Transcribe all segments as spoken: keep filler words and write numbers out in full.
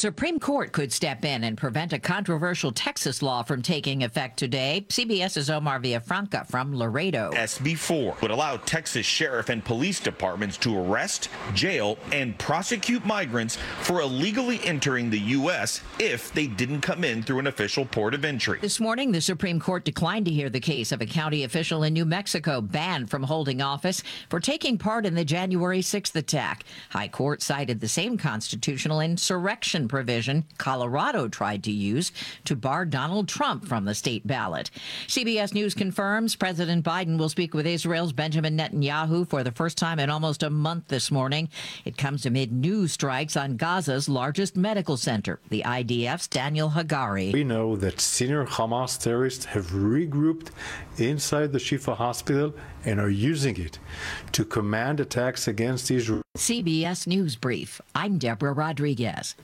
Supreme Court could step in and prevent a controversial Texas law from taking effect today. CBS's Omar Villafranca from Laredo. S B four would allow Texas sheriff and police departments to arrest, jail, and prosecute migrants for illegally entering the U S if they didn't come in through an official port of entry. This morning, the Supreme Court declined to hear the case of a county official in New Mexico banned from holding office for taking part in the January sixth attack. High Court cited the same constitutional insurrection provision Colorado tried to use to bar Donald Trump from the state ballot. C B S News confirms President Biden will speak with Israel's Benjamin Netanyahu for the first time in almost a month this morning. It comes amid new strikes on Gaza's largest medical center, the I D F's Daniel Hagari. We know that senior Hamas terrorists have regrouped inside the Shifa hospital and are using it to command attacks against Israel. C B S News Brief. I'm Deborah Rodriguez.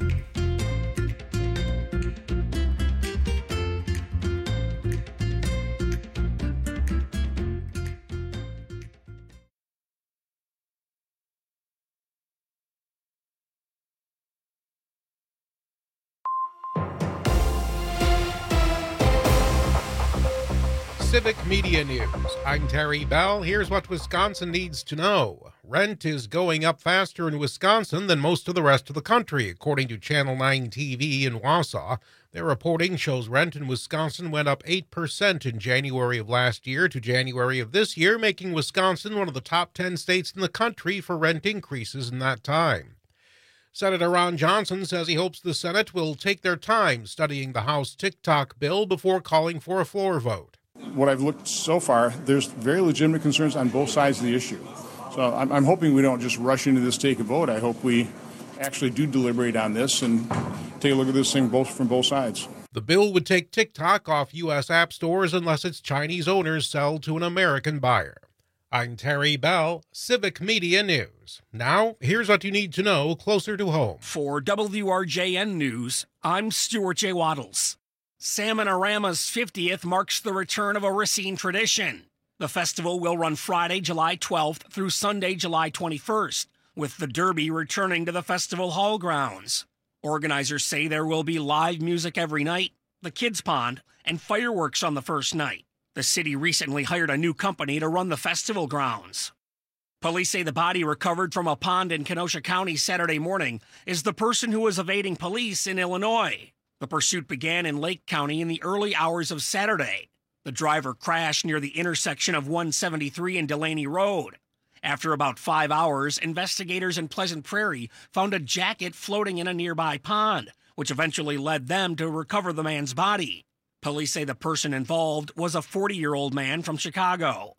Civic Media News. I'm Terry Bell. Here's what Wisconsin needs to know. Rent is going up faster in Wisconsin than most of the rest of the country, according to Channel nine T V in Wausau. Their reporting shows rent in Wisconsin went up eight percent in January of last year to January of this year, making Wisconsin one of the top ten states in the country for rent increases in that time. Senator Ron Johnson says he hopes the Senate will take their time studying the House TikTok bill before calling for a floor vote. What I've looked so far, there's very legitimate concerns on both sides of the issue. So I'm, I'm hoping we don't just rush into this, take a vote. I hope we actually do deliberate on this and take a look at this thing both from both sides. The bill would take TikTok off U S app stores unless its Chinese owners sell to an American buyer. I'm Terry Bell, Civic Media News. Now, here's what you need to know closer to home. For W R J N News, I'm Stuart J. Waddles. Salmon-O-Rama's fiftieth marks the return of a Racine tradition. The festival will run Friday, July twelfth through Sunday, July twenty-first, with the Derby returning to the festival hall grounds. Organizers say there will be live music every night, the kids' pond, and fireworks on the first night. The city recently hired a new company to run the festival grounds. Police say the body recovered from a pond in Kenosha County Saturday morning is the person who was evading police in Illinois. The pursuit began in Lake County in the early hours of Saturday. The driver crashed near the intersection of one seventy-three and Delaney Road. After about five hours, investigators in Pleasant Prairie found a jacket floating in a nearby pond, which eventually led them to recover the man's body. Police say the person involved was a forty-year-old man from Chicago.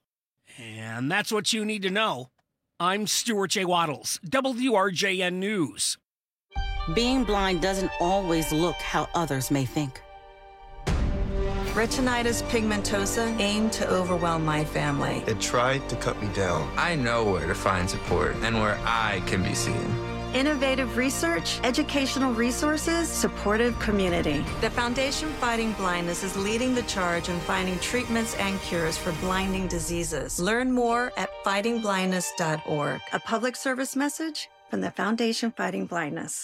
And that's what you need to know. I'm Stuart J. Waddles, W R J N News. Being blind doesn't always look how others may think. Retinitis pigmentosa aimed to overwhelm my family. It tried to cut me down. I know where to find support and where I can be seen. Innovative research, educational resources, supportive community. The Foundation Fighting Blindness is leading the charge in finding treatments and cures for blinding diseases. Learn more at fighting blindness dot org. A public service message from the Foundation Fighting Blindness.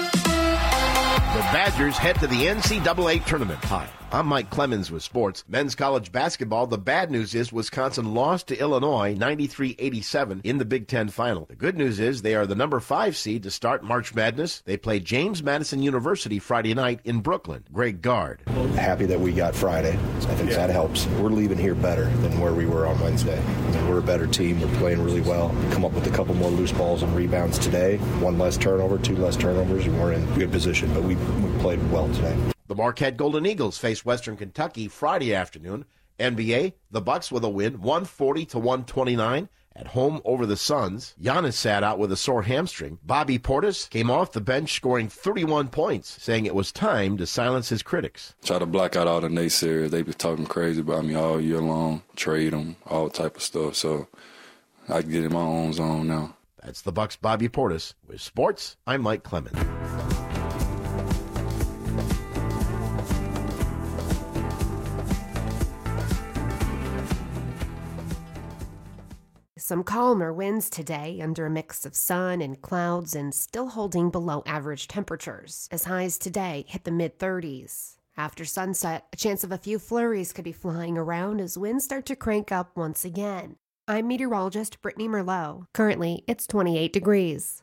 The Badgers head to the N C double A tournament. Hi, I'm Mike Clemens with sports. Men's college basketball, the bad news is Wisconsin lost to Illinois ninety-three eighty-seven in the Big Ten final. The good news is they are the number five seed to start March Madness. They play James Madison University Friday night in Brooklyn. Greg Gard. Happy that we got Friday. I think yeah. that helps. We're leaving here better than where we were on Wednesday. I mean, we're a better team. We're playing really well. Come up with a couple more loose balls and rebounds today. One less turnover, two less turnovers, and we're in good position. But we, we played well today. The Marquette Golden Eagles face Western Kentucky Friday afternoon. N B A, the Bucks with a win, one forty to one twenty-nine at home over the Suns. Giannis sat out with a sore hamstring. Bobby Portis came off the bench scoring thirty-one points, saying it was time to silence his critics. Try to block out all the naysayers. They be talking crazy about me all year long, trade them, all type of stuff. So I can get in my own zone now. That's the Bucks' Bobby Portis. With sports, I'm Mike Clemens. some calmer winds today under a mix of sun and clouds and still holding below average temperatures, as highs today hit the mid-thirties. After sunset, a chance of a few flurries could be flying around as winds start to crank up once again. I'm meteorologist Brittany Merlot. Currently, it's twenty-eight degrees.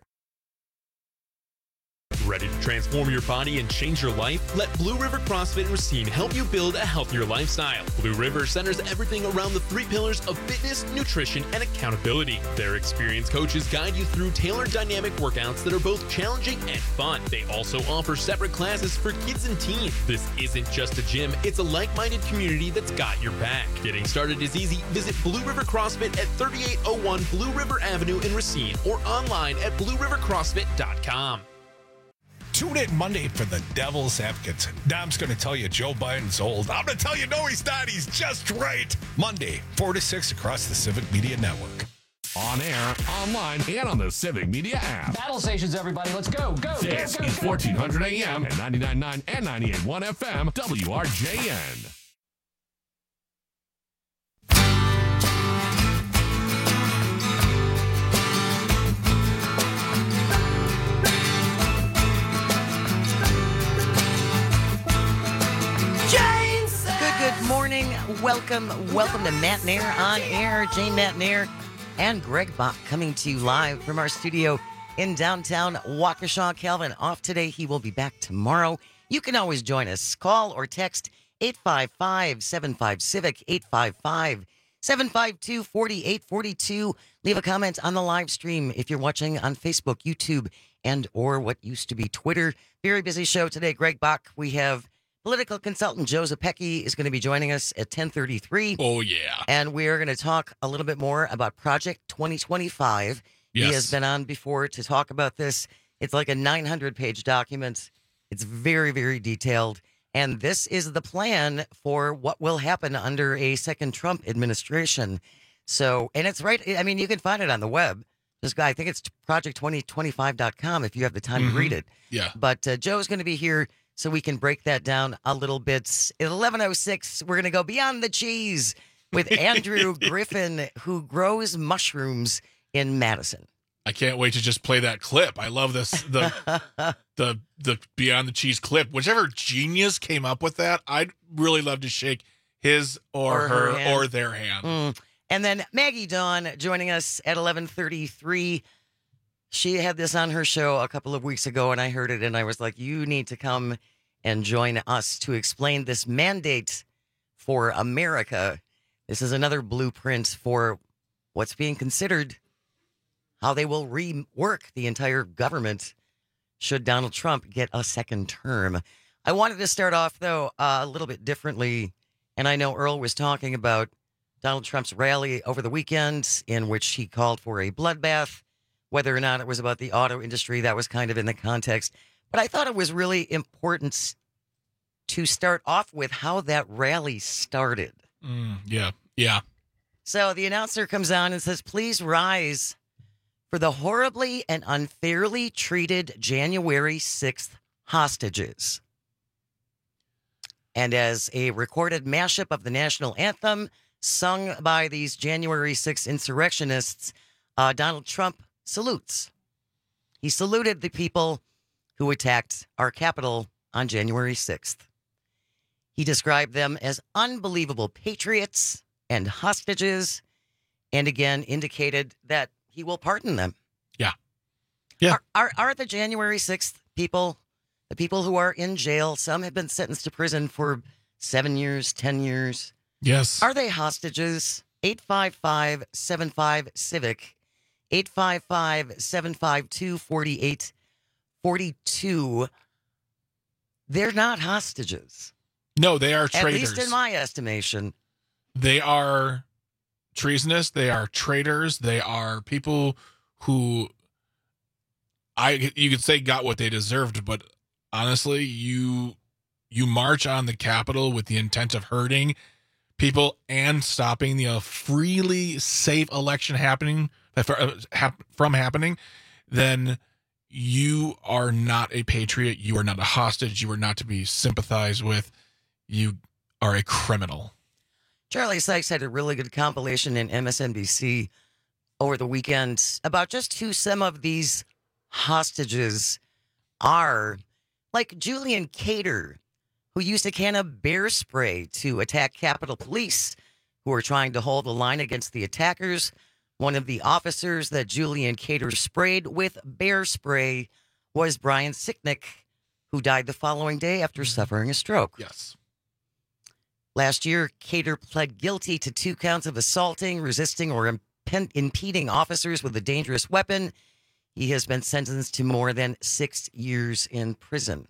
Ready to transform your body and change your life? Let Blue River CrossFit and Racine help you build a healthier lifestyle. Blue River centers everything around the three pillars of fitness, nutrition, and accountability. Their experienced coaches guide you through tailored dynamic workouts that are both challenging and fun. They also offer separate classes for kids and teens. This isn't just a gym, it's a like-minded community that's got your back. Getting started is easy. Visit Blue River CrossFit at thirty-eight oh one Blue River Avenue in Racine or online at blue river crossfit dot com. Tune in Monday for the Devil's Advocates. Dom's going to tell you Joe Biden's old. I'm going to tell you, no, he's not. He's just right. Monday, four to six across the Civic Media Network. On air, online, and on the Civic Media app. Battle stations, everybody. Let's go, go, This go, go, is go. fourteen hundred A M and ninety-nine point nine and ninety-eight point one F M, W R J N. Good morning. Welcome, welcome to Matt Nair on Air. Jane Matt Nair and Greg Bach coming to you live from our studio in downtown Waukesha. Calvin off today. He will be back tomorrow. You can always join us. Call or text eight five five, seven five, CIVIC, eight five five, seven five two, four eight four two. Leave a comment on the live stream if you're watching on Facebook, YouTube, and or what used to be Twitter. Very busy show today. Greg Bach, we have political consultant Joe Zepecki is going to be joining us at ten thirty-three. Oh, yeah. And we're going to talk a little bit more about Project twenty twenty-five. Yes. He has been on before to talk about this. It's like a nine hundred page document. It's very, very detailed. And this is the plan for what will happen under a second Trump administration. So, and it's right. I mean, you can find it on the web. This guy, I think it's project twenty twenty-five dot com if you have the time Mm-hmm. to read it. Yeah. But uh, Joe's going to be here so we can break that down a little bit. At eleven oh six, we're going to go beyond the cheese with Andrew Griffin, who grows mushrooms in Madison. I can't wait to just play that clip. I love this, the the the Beyond the Cheese clip. Whichever genius came up with that, I'd really love to shake his or, Or her, her hand. or their hand. Mm. And then Maggie Dawn joining us at eleven thirty-three. She had this on her show a couple of weeks ago, and I heard it, and I was like, you need to come and join us to explain this mandate for America. This is another blueprint for what's being considered how they will rework the entire government should Donald Trump get a second term. I wanted to start off, though, uh, a little bit differently, and I know Earl was talking about Donald Trump's rally over the weekend in which he called for a bloodbath. Whether or not it was about the auto industry, that was kind of in the context. But I thought it was really important to start off with how that rally started. Mm, yeah, yeah. So the announcer comes on and says, please rise for the horribly and unfairly treated January sixth hostages. And as a recorded mashup of the national anthem sung by these January sixth insurrectionists, uh, Donald Trump salutes. He saluted the people who attacked our Capitol on January sixth. He described them as unbelievable patriots and hostages, and again indicated that he will pardon them. Yeah. Yeah. Are, are, are the January sixth people, the people who are in jail, some have been sentenced to prison for seven years, ten years. Yes. Are they hostages? eight five five, seven five, CIVIC. eight five five, seven five two, four eight four two. They're not hostages. No, they are traitors. At least in my estimation. They are treasonous. They are traitors. They are people who, I you could say, got what they deserved. But honestly, you you march on the Capitol with the intent of hurting people and stopping the uh, freely safe election happening uh, hap- from happening, then you are not a patriot. You are not a hostage. You are not to be sympathized with. You are a criminal. Charlie Sykes had a really good compilation in M S N B C over the weekend about just who some of these hostages are. Like Julian Cater, who used a can of bear spray to attack Capitol Police, who were trying to hold the line against the attackers. One of the officers that Julian Cater sprayed with bear spray was Brian Sicknick, who died the following day after suffering a stroke. Yes. Last year, Cater pled guilty to two counts of assaulting, resisting, or imp- impeding officers with a dangerous weapon. He has been sentenced to more than six years in prison.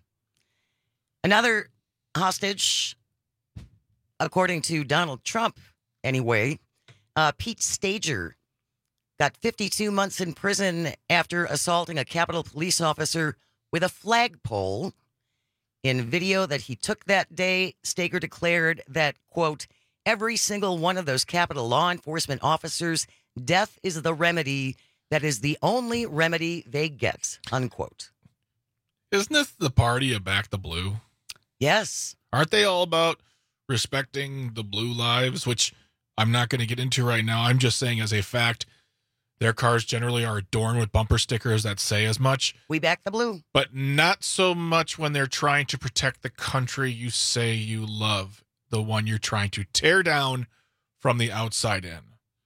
Another hostage, according to Donald Trump, anyway, uh, Pete Stager got fifty-two months in prison after assaulting a Capitol Police officer with a flagpole. In video that he took that day, Stager declared that, quote, every single one of those Capitol law enforcement officers, death is the remedy. That is the only remedy they get, unquote. Isn't this the party of Back the Blue? Yes. Aren't they all about respecting the blue lives, which I'm not going to get into right now. I'm just saying as a fact, their cars generally are adorned with bumper stickers that say as much. We back the blue. But not so much when they're trying to protect the country you say you love, the one you're trying to tear down from the outside in.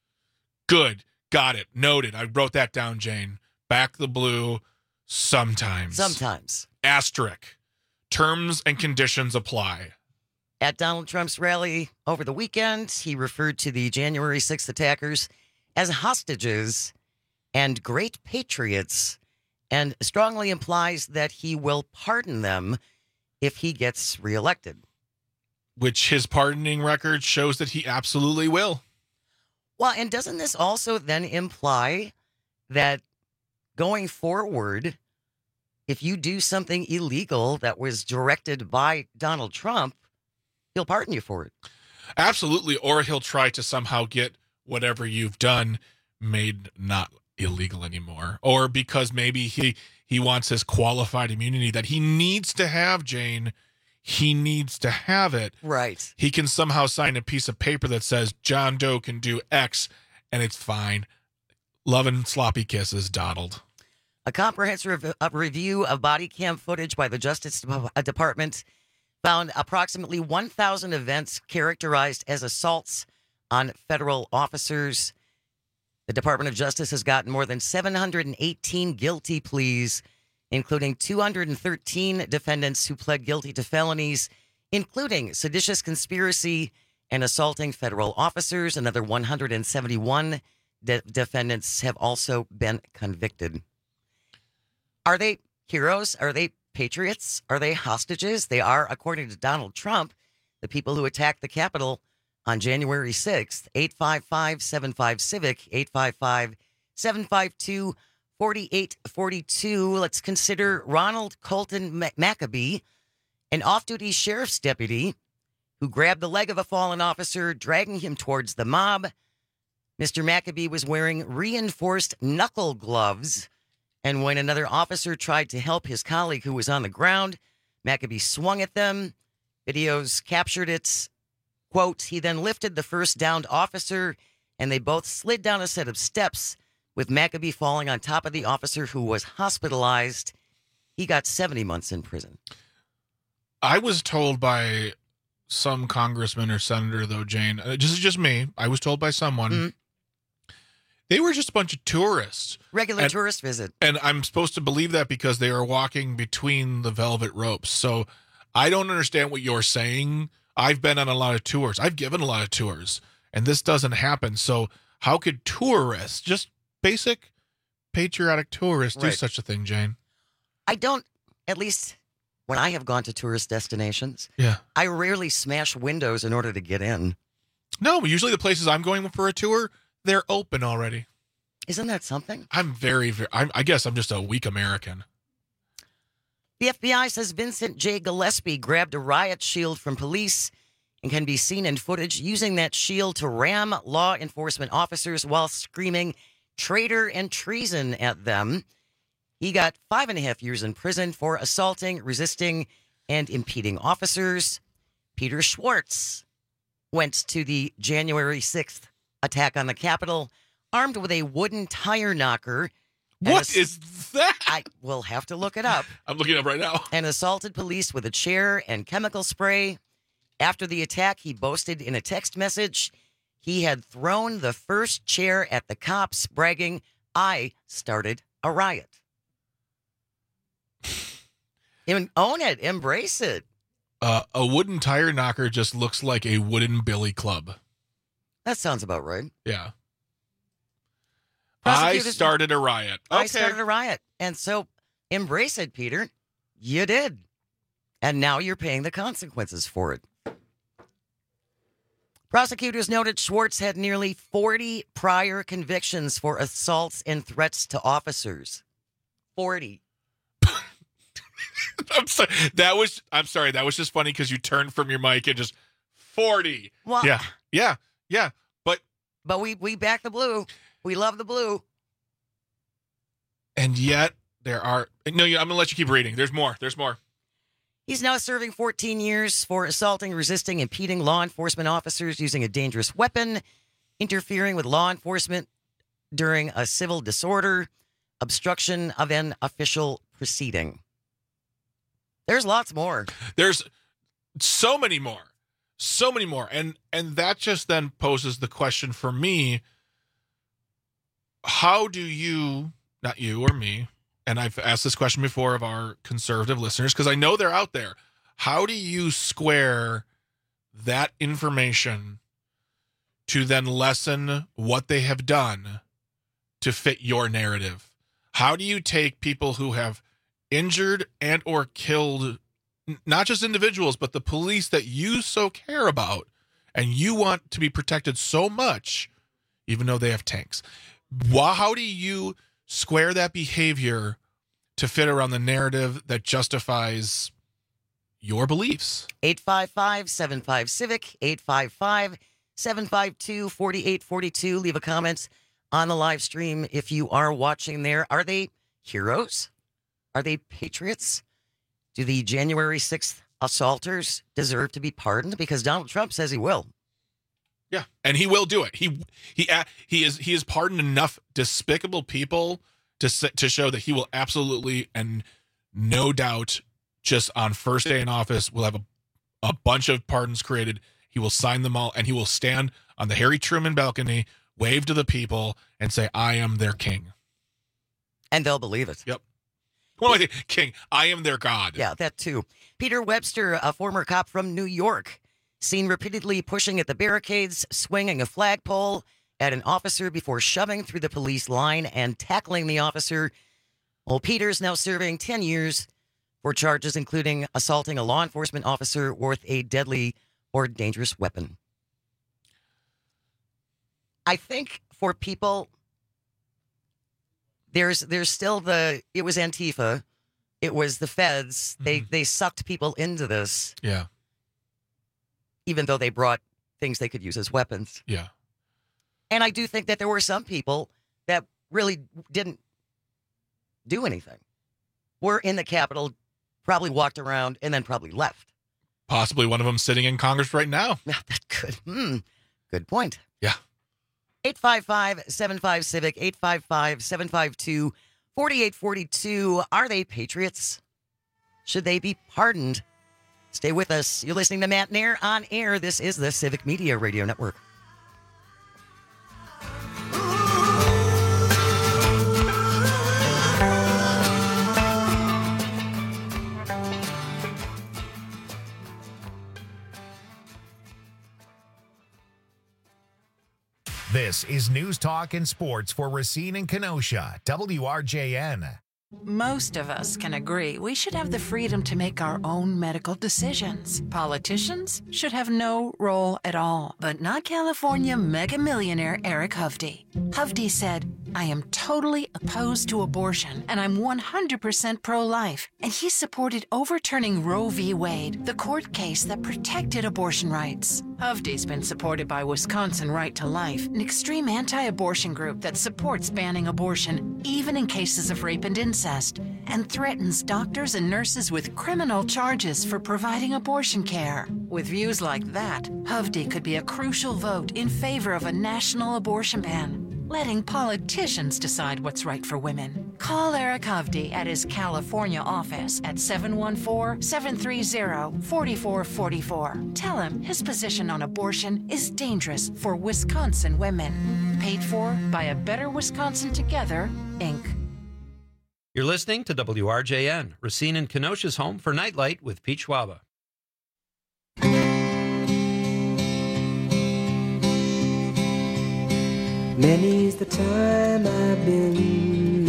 Good. Got it. Noted. I wrote that down, Jane. Back the blue sometimes. Sometimes. Asterisk. Terms and conditions apply. At Donald Trump's rally over the weekend, he referred to the January sixth attackers as hostages and great patriots, and strongly implies that he will pardon them if he gets reelected. Which his pardoning record shows that he absolutely will. Well, and doesn't this also then imply that going forward, if you do something illegal that was directed by Donald Trump, he'll pardon you for it? Absolutely. Or he'll try to somehow get whatever you've done made not illegal anymore. Or because maybe he, he wants his qualified immunity that he needs to have, Jane. He needs to have it. Right. He can somehow sign a piece of paper that says John Doe can do X, and it's fine. Love and sloppy kisses, Donald. A comprehensive review of body cam footage by the Justice Department found approximately one thousand events characterized as assaults on federal officers. The Department of Justice has gotten more than seven hundred eighteen guilty pleas, including two hundred thirteen defendants who pled guilty to felonies, including seditious conspiracy and assaulting federal officers. Another one hundred seventy-one de- defendants have also been convicted. Are they heroes? Are they patriots? Are they hostages? They are, according to Donald Trump, the people who attacked the Capitol on January sixth. eight five five, seven five, CIVIC, eight five five, seven five two, four eight four two. Let's consider Ronald Colton Maccabee, an off-duty sheriff's deputy who grabbed the leg of a fallen officer, dragging him towards the mob. Mister Maccabee was wearing reinforced knuckle gloves, and when another officer tried to help his colleague who was on the ground, Maccabee swung at them. Videos captured it. Quote, he then lifted the first downed officer, and they both slid down a set of steps, with Maccabee falling on top of the officer who was hospitalized. He got seventy months in prison. I was told by some congressman or senator, though, Jane, uh, this is just me, I was told by someone, mm-hmm. they were just a bunch of tourists. Regular and, tourist visit. And I'm supposed to believe that because they are walking between the velvet ropes. So I don't understand what you're saying. I've been on a lot of tours. I've given a lot of tours, and this doesn't happen. So how could tourists, just basic patriotic tourists, do right. such a thing, Jane? I don't, at least when I have gone to tourist destinations, yeah, I rarely smash windows in order to get in. No, but usually the places I'm going for a tour, they're open already. Isn't that something? I'm very, very, I'm, I guess I'm just a weak American. The F B I says Vincent J. Gillespie grabbed a riot shield from police and can be seen in footage using that shield to ram law enforcement officers while screaming traitor and treason at them. He got five and a half years in prison for assaulting, resisting, and impeding officers. Peter Schwartz went to the January sixth attack on the Capitol, armed with a wooden tire knocker. What is that? I will have to look it up. I'm looking it up right now. And assaulted police with a chair and chemical spray. After the attack, he boasted in a text message he had thrown the first chair at the cops, bragging, "I started a riot." Even own it, embrace it. Uh, a wooden tire knocker just looks like a wooden billy club. That sounds about right. Yeah. I started a riot. Okay. I started a riot. And so embrace it, Peter. You did. And now you're paying the consequences for it. Prosecutors noted Schwartz had nearly forty prior convictions for assaults and threats to officers. forty. I'm sorry. That was I'm sorry. That was just funny because you turned from your mic and just forty. Well, yeah, yeah, yeah. But but we we back the blue. We love the blue. And yet there are no. I'm gonna let you keep reading. There's more. There's more. He's now serving fourteen years for assaulting, resisting, impeding law enforcement officers using a dangerous weapon, interfering with law enforcement during a civil disorder, obstruction of an official proceeding. There's lots more. There's so many more. So many more. And and that just then poses the question for me, how do you, not you or me, and I've asked this question before of our conservative listeners, because I know they're out there. How do you square that information to then lessen what they have done to fit your narrative? How do you take people who have injured and or killed not just individuals, but the police that you so care about and you want to be protected so much, even though they have tanks? How do you square that behavior to fit around the narrative that justifies your beliefs? eight five five, seven five, CIVIC, eight five five, seven five two, four eight four two. Leave a comment on the live stream if you are watching there. Are they heroes? Are they patriots? Do the January sixth assaulters deserve to be pardoned? Because Donald Trump says he will. Yeah, and he will do it. He he he is he has pardoned enough despicable people to to show that he will absolutely and no doubt, just on first day in office, will have a a bunch of pardons created. He will sign them all, and he will stand on the Harry Truman balcony, wave to the people, and say, "I am their king," and they'll believe it. Yep. Well, I think, King, I am their God. Yeah, that too. Peter Webster, a former cop from New York, seen repeatedly pushing at the barricades, swinging a flagpole at an officer before shoving through the police line and tackling the officer. Well, Peter's now serving ten years for charges including assaulting a law enforcement officer with a deadly or dangerous weapon. I think for people, there's there's still the, it was Antifa, it was the feds, they mm-hmm. they sucked people into this. Yeah. Even though they brought things they could use as weapons. Yeah. And I do think that there were some people that really didn't do anything. Were in the Capitol, probably walked around, and then probably left. Possibly one of them sitting in Congress right now. Yeah, that could. Hmm. Good point. Yeah. eight five five, seven five, CIVIC, eight five five, seven five two, four eight four two. Are they patriots? Should they be pardoned? Stay with us. You're listening to Matt Nair on air. This is the Civic Media Radio Network. This is News Talk and Sports for Racine and Kenosha, W R J N. Most of us can agree we should have the freedom to make our own medical decisions. Politicians should have no role at all, but not California mega millionaire Eric Hovde. Hovde said, "I am totally opposed to abortion, and I'm one hundred percent pro-life." And he supported overturning Roe v. Wade, the court case that protected abortion rights. Hovde's been supported by Wisconsin Right to Life, an extreme anti-abortion group that supports banning abortion, even in cases of rape and incest, and threatens doctors and nurses with criminal charges for providing abortion care. With views like that, Hovde could be a crucial vote in favor of a national abortion ban. letting politicians decide what's right for women. Call Eric Hovde at his California office at seven one four, seven three zero, four four four four. Tell him his position on abortion is dangerous for Wisconsin women. Paid for by A Better Wisconsin Together, Incorporated. You're listening to W R J N, Racine and Kenosha's home for Nightlight with Pete Schwaba. Many's the time I've been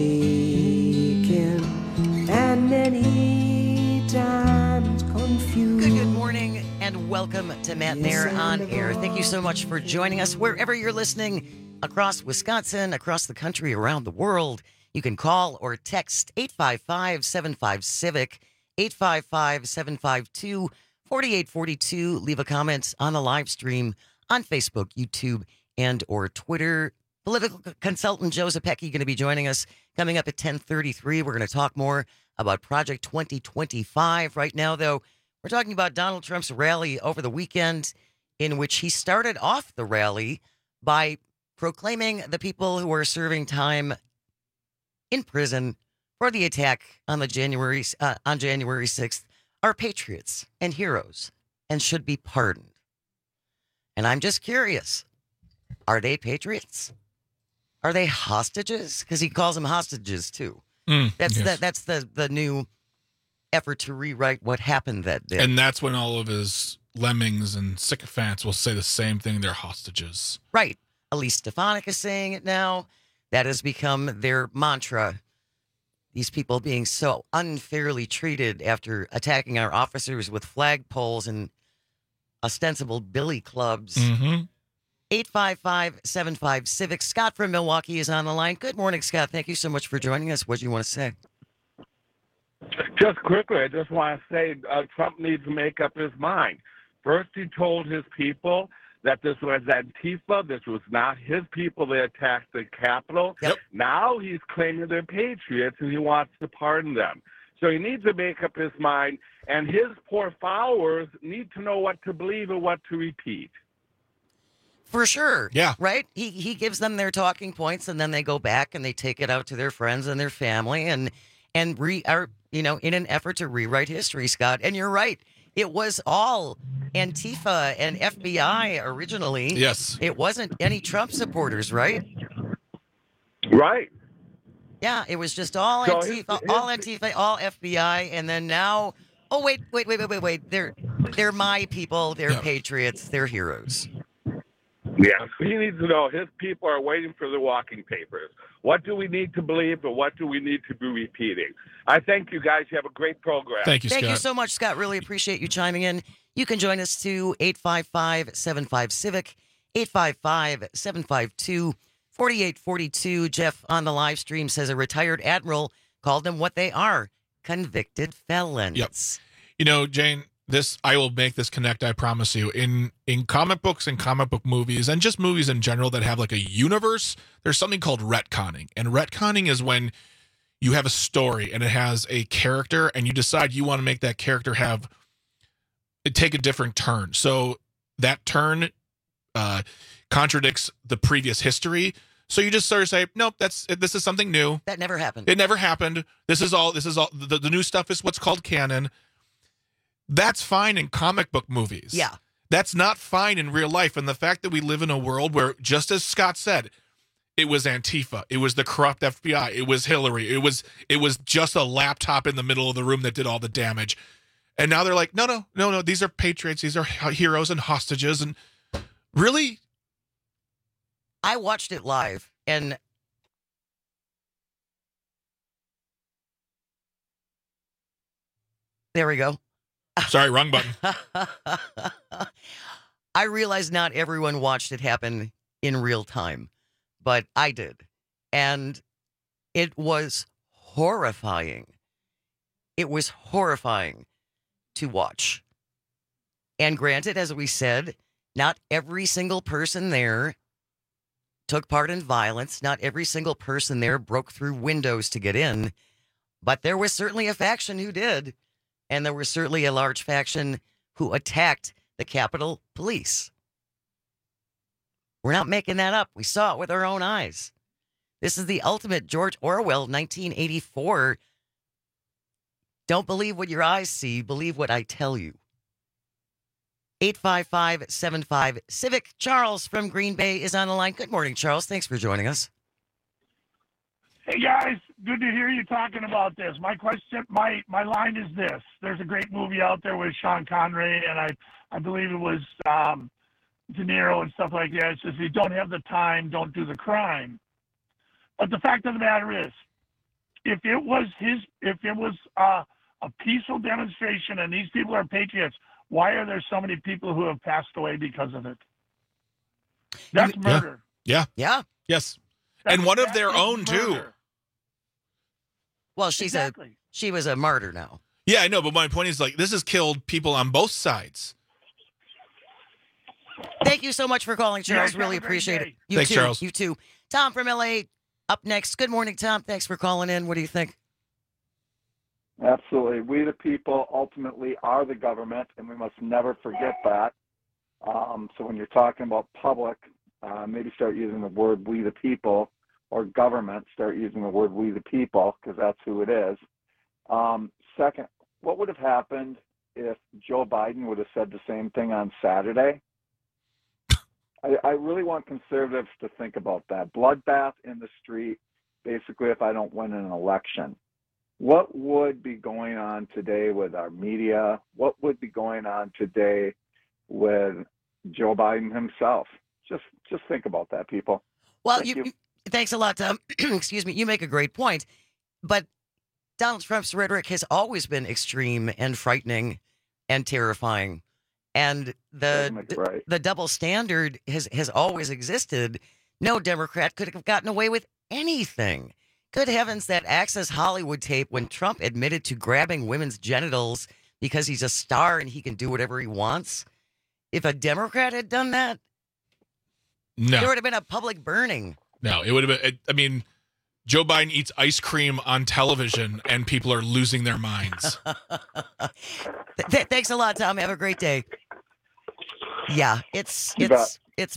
mistaken, and many times confused. Good, good morning, and welcome to Matt and Air on Air. Thank you so much for joining us wherever you're listening across Wisconsin, across the country, around the world. You can call or text eight five five, seven five, civic, eight five five, seven five two, four eight four two. Leave a comment on the live stream on Facebook, YouTube, and or Twitter. Political consultant Joe Zepecki going to be joining us coming up at ten thirty-three. We're going to talk more about Project twenty twenty-five. Right now, though, we're talking about Donald Trump's rally over the weekend, in which he started off the rally by proclaiming the people who are serving time in prison for the attack on the January uh, on January sixth are patriots and heroes and should be pardoned. And I'm just curious, are they patriots? Are they hostages? Because he calls them hostages too. Mm, that's yes. the, that's the the new effort to rewrite what happened that day. And that's when all of his lemmings and sycophants will say the same thing. They're hostages. Right. Elise Stefanik is saying it now. That has become their mantra. These people being so unfairly treated after attacking our officers with flagpoles and ostensible billy clubs. Mm-hmm. eight five five, seven five, civic. Scott from Milwaukee is on the line. Good morning, Scott. Thank you so much for joining us. What do you want to say? Just quickly, I just want to say uh, Trump needs to make up his mind. First, he told his people that this was Antifa, this was not his people that attacked the Capitol. Yep. Now he's claiming they're patriots, and he wants to pardon them. So he needs to make up his mind, and his poor followers need to know what to believe and what to repeat. For sure. Yeah. Right? He he gives them their talking points, and then they go back and they take it out to their friends and their family, and and re are you know in an effort to rewrite history, Scott. And you're right. It was all Antifa and F B I originally. Yes. It wasn't any Trump supporters, right? Right. Yeah, it was just all So Antifa, his- all his- Antifa, all F B I, and then now, oh wait, wait, wait, wait, wait, wait. They're they're my people. They're Yeah. patriots. They're heroes. Yeah, he needs to know his people are waiting for the walking papers. What do we need to believe, and what do we need to be repeating? I thank you guys. You have a great program. Thank you, Thank Scott. you so much, Scott. Really appreciate you chiming in. You can join us to eight five five, seven five, civic, eight five five, seven five two, four eight four two. Jeff on the live stream says a retired admiral called them what they are, convicted felons. Yep. You know, Jane, this I will make this connect, I promise you. In in comic books and comic book movies, and just movies in general that have like a universe, there's something called retconning. And retconning is when you have a story and it has a character and you decide you want to make that character have take a different turn. So that turn uh, contradicts the previous history. So you just sort of say, nope, that's this is something new. That never happened. It never happened. This is all. This is all. The, the new stuff is what's called canon. That's fine in comic book movies. Yeah. That's not fine in real life. And the fact that we live in a world where, just as Scott said, it was Antifa, it was the corrupt F B I, it was Hillary, it was it was just a laptop in the middle of the room that did all the damage. And now they're like, no, no, no, no, these are patriots, these are heroes and hostages. And really? I watched it live, and there we go. Sorry, wrong button. I realize not everyone watched it happen in real time, but I did. And it was horrifying. It was horrifying to watch. And granted, as we said, not every single person there took part in violence. Not every single person there broke through windows to get in. But there was certainly a faction who did. And there was certainly a large faction who attacked the Capitol Police. We're not making that up. We saw it with our own eyes. This is the ultimate George Orwell, nineteen eighty-four. Don't believe what your eyes see. Believe what I tell you. eight five five, seven five, Civic. Charles from Green Bay is on the line. Good morning, Charles. Thanks for joining us. Hey, guys. Good to hear you talking about this. My question, my, my line is this. There's a great movie out there with Sean Connery, and I, I believe it was um, De Niro and stuff like that. It says, if you don't have the time, don't do the crime. But the fact of the matter is, if it was his, if it was uh, a peaceful demonstration and these people are patriots, why are there so many people who have passed away because of it? That's murder. Yeah. Yeah. Yes. That's, and one of their own, murder. too. Well, she's exactly. a she was a martyr now. Yeah, I know, but my point is, like, this has killed people on both sides. Thank you so much for calling, Charles. Yeah, really appreciate it. You Thanks, too. Charles. You too. Tom from L A up next. Good morning, Tom. Thanks for calling in. What do you think? Absolutely. We, the people, ultimately are the government, and we must never forget that. Um, so when you're talking about public, uh, maybe start using the word we, the people, or government, start using the word we, the people, because that's who it is. Um, second, what would have happened if Joe Biden would have said the same thing on Saturday? I, I really want conservatives to think about that. Bloodbath in the street, basically, if I don't win an election. What would be going on today with our media? What would be going on today with Joe Biden himself? Just just think about that, people. Well, Thank you, you. thanks a lot, Tom. Excuse me. You make a great point. But Donald Trump's rhetoric has always been extreme and frightening and terrifying. And the right. the double standard has, has always existed. No Democrat could have gotten away with anything. Good heavens, that Access Hollywood tape when Trump admitted to grabbing women's genitals because he's a star and he can do whatever he wants. If a Democrat had done that, No. there would have been a public burning. No, it would have been, I mean, Joe Biden eats ice cream on television and people are losing their minds. Th- thanks a lot, Tom. Have a great day. Yeah, it's You it's bet. it's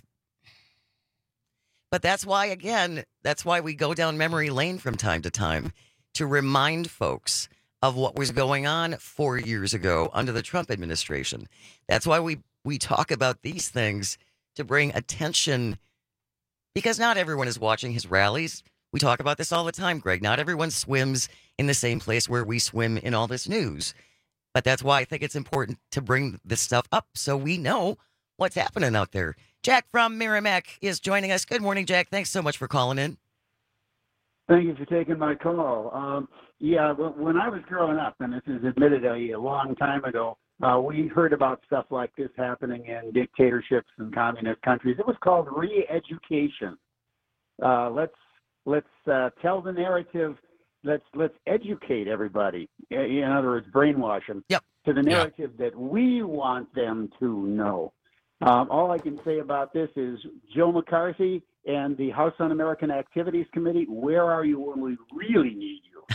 but that's why, again, that's why we go down memory lane from time to time to remind folks of what was going on four years ago under the Trump administration. That's why we we talk about these things to bring attention, because not everyone is watching his rallies. We talk about this all the time, Greg. Not everyone swims in the same place where we swim in all this news. But that's why I think it's important to bring this stuff up so we know what's happening out there. Jack from Merrimack is joining us. Good morning, Jack. Thanks so much for calling in. Thank you for taking my call. Um, yeah, when I was growing up, and this is admittedly a long time ago, uh, we heard about stuff like this happening in dictatorships and communist countries. It was called re-education. Uh, let's let's uh, tell the narrative. Let's let's educate everybody. In other words, brainwash them yep. to the narrative yeah. that we want them to know. Um, all I can say about this is Joe McCarthy and the House Un-American Activities Committee, where are you when we really need you?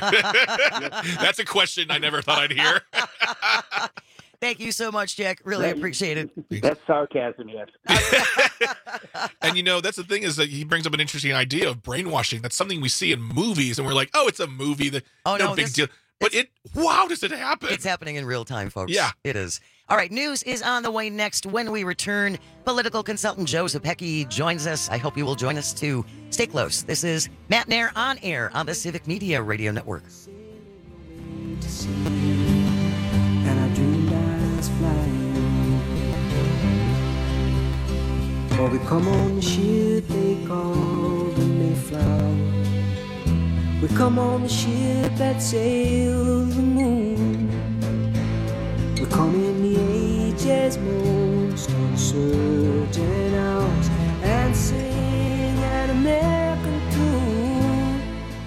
That's a question I never thought I'd hear. Thank you so much, Jack. Really That- appreciate it. That's sarcasm, yes. And, you know, that's the thing is that he brings up an interesting idea of brainwashing. That's something we see in movies, and we're like, oh, it's a movie. That, Oh, no, no, big this- deal. But it, wow, does it happen? It's happening in real time, folks. Yeah. It is. All right, news is on the way next. When we return, political consultant Joe Zepecki joins us. I hope you will join us too. Stay close. This is Matt Nair on air on the Civic Media Radio Network. And I dreamed I was flying. For we come on the ship they call the Mayflower. We come on the ship that sails the moon. We come in the age's most uncertain hours and sing an American tune.